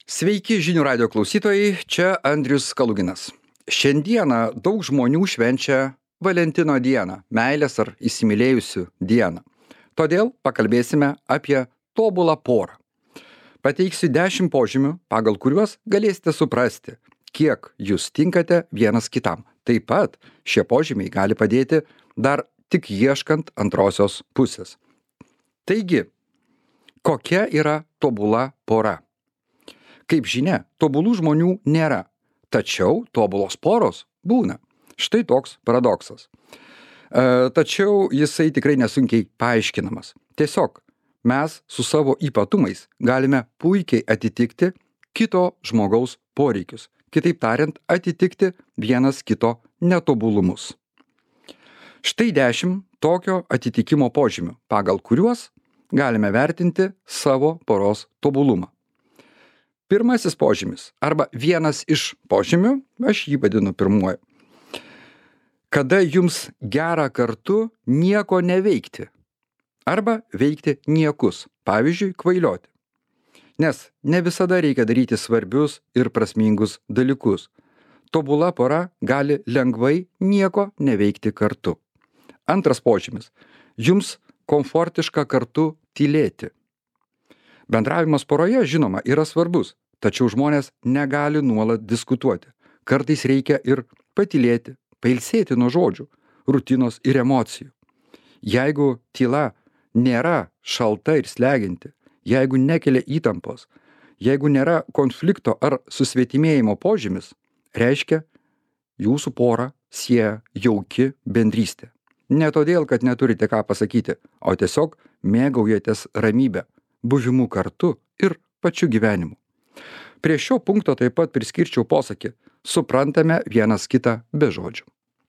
Sveiki žinių radio klausytojai, čia Andrius Kaluginas. Šiandieną daug žmonių švenčia Valentino dieną, meilės ar įsimylėjusių dieną. Todėl pakalbėsime apie tobulą porą. Pateiksiu 10 požymių, pagal kuriuos galėsite suprasti, kiek jūs tinkate vienas kitam. Taip pat šie požymiai gali padėti dar tik ieškant antrosios pusės. Taigi, kokia yra tobula pora? Kaip žinia, tobulų žmonių nėra, tačiau tobulos poros būna. Štai toks paradoksas. Tačiau jisai tikrai nesunkiai paaiškinamas. Tiesiog mes su savo ypatumais galime puikiai atitikti kito žmogaus poreikius. Kitaip tariant, atitikti vienas kito netobulumus. Štai 10 tokio atitikimo požymių, pagal kuriuos galime vertinti savo poros tobulumą. Pirmasis požymis, arba vienas iš požymių, aš jį vadinu pirmuoju. Kada jums gera kartu nieko neveikti, arba veikti niekus, pavyzdžiui, kvailioti. Nes ne visada reikia daryti svarbius ir prasmingus dalykus. Tobula pora gali lengvai nieko neveikti kartu. Antras požymis, jums komfortiška kartu tylėti. Bendravimas poroje, žinoma, yra svarbus, tačiau žmonės negali nuolat diskutuoti. Kartais reikia ir patylėti, pailsėti nuo žodžių, rutinos ir emocijų. Jeigu tyla nėra šalta ir slegianti, jeigu nekelia įtampos, jeigu nėra konflikto ar susvetimėjimo požymis, reiškia, jūsų porą sieja jauki bendrystė. Ne todėl, kad neturite ką pasakyti, o tiesiog mėgaujatės ramybę, buvimu kartu ir pačiu gyvenimu. Prie šio punkto taip pat priskirčiau posakį, suprantame vienas kitą be žodžių.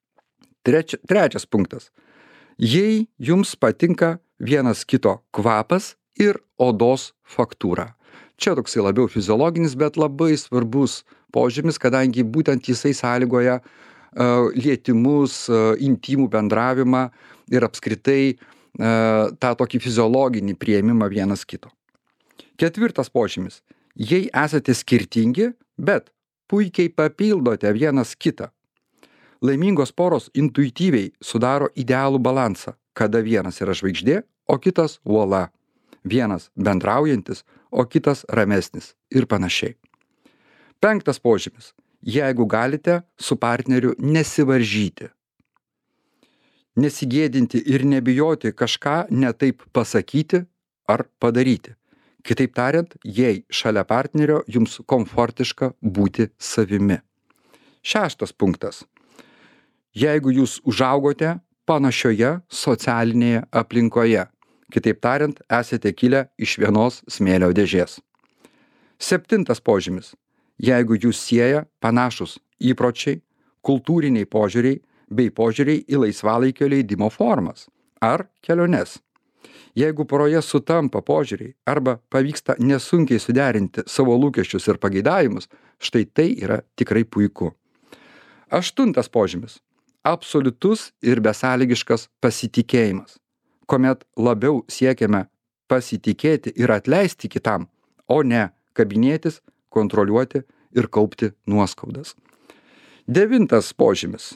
Trečias punktas. Jei jums patinka vienas kito kvapas ir odos faktūra. Čia toksai labiau fiziologinis, bet labai svarbus požymis, kadangi būtent jisai sąlygoja lietimus, intymų bendravimą ir apskritai tą tokį fiziologinį priėmimą vienas kito. Ketvirtas požymis. Jei esate skirtingi, bet puikiai papildote vienas kitą. Laimingos poros intuityviai sudaro idealų balansą, kada vienas yra žvaigždė, o kitas uola. Vienas bendraujantis, o kitas ramesnis ir panašiai. Penktas požymis. Jeigu galite su partneriu nesivaržyti. Nesigėdinti ir nebijoti kažką ne taip pasakyti ar padaryti. Kitaip tariant, jei šalia partnerio jums komfortiška būti savimi. Šeštas punktas. Jeigu jūs užaugote panašioje socialinėje aplinkoje, kitaip tariant, esate kilę iš vienos smėlio dėžės. Septintas požymis. Jeigu jūs sieja panašus įpročiai, kultūriniai požiūriai bei požiūriai į laisvalaikio leidimo formas ar keliones. Jeigu poroje sutampa požiūriai arba pavyksta nesunkiai suderinti savo lūkesčius ir pageidavimus, štai tai yra tikrai puiku. Aštuntas požymis. Absoliutus ir besąlygiškas pasitikėjimas, kuomet labiau siekiame pasitikėti ir atleisti kitam, o ne kabinėtis, kontroliuoti ir kaupti nuoskaudas. Devintas požymis.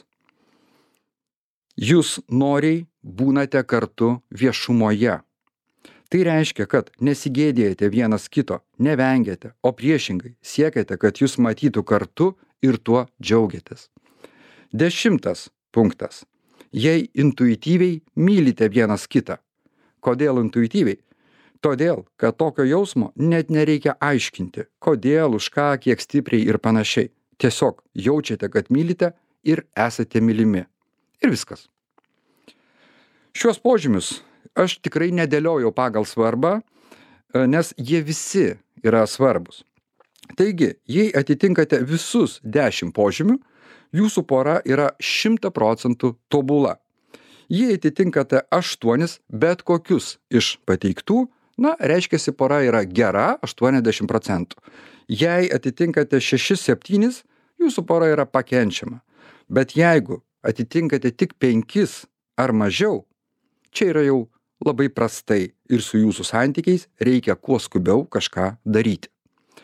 Jūs noriai būnate kartu viešumoje. Tai reiškia, kad nesigėdėjate vienas kito, nevengiate, o priešingai siekiate, kad jūs matytų kartu ir tuo džiaugiatės. 10 punktas. Jei intuityviai mylite vienas kitą. Kodėl intuityviai? Todėl, kad tokio jausmo net nereikia aiškinti, kodėl, už ką, kiek stipriai ir panašiai. Tiesiog jaučiate, kad mylite ir esate mylimi. Ir viskas. Šiuos požymius aš tikrai nedėliojau pagal svarbą, nes jie visi yra svarbus. Taigi, jei atitinkate visus 10 požymių, jūsų pora yra 100% tobula. Jei atitinkate 8 bet kokius iš pateiktų, reiškiasi pora yra gera 80%. Jei atitinkate 6-7, jūsų pora yra pakenčiama. Bet jeigu atitinkate tik 5 ar mažiau, čia yra jau labai prastai ir su jūsų santykiais reikia kuo skubiau kažką daryti.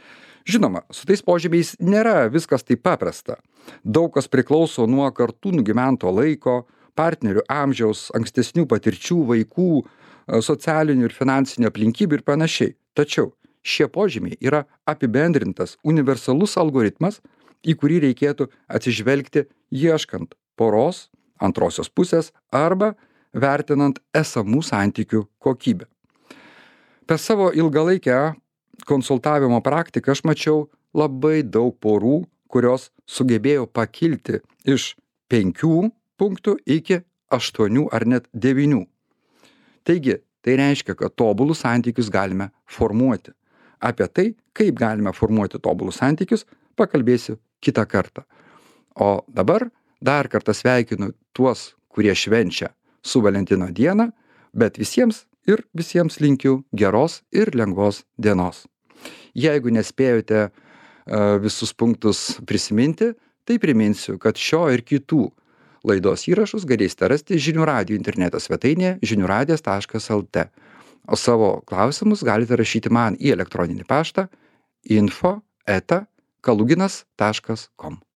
Žinoma, su tais požymiais nėra viskas taip paprasta. Daug kas priklauso nuo kartų nugyvento laiko, partnerių amžiaus, ankstesnių patirčių, vaikų, socialinių ir finansinių aplinkybių ir panašiai. Tačiau šie požymiai yra apibendrintas universalus algoritmas, į kurį reikėtų atsižvelgti ieškant poros, antrosios pusės arba vertinant esamų santykių kokybę. Per savo ilgalaikę konsultavimo praktiką aš mačiau labai daug porų, kurios sugebėjo pakilti iš 5 punktų iki 8 ar net 9. Taigi, tai reiškia, kad tobulus santykius galime formuoti. Apie tai, kaip galime formuoti tobulus santykius, pakalbėsiu kitą kartą. O dabar dar kartą sveikinu tuos, kurie švenčia su Valentino diena, bet visiems linkiu geros ir lengvos dienos. Jeigu nespėjote visus punktus prisiminti, tai priminsiu, kad šio ir kitų laidos įrašus galėsite rasti Žinių radijo interneto svetainėje žiniųradijas.lt. O savo klausimus galite rašyti man į elektroninį paštą info@kaluginas.com.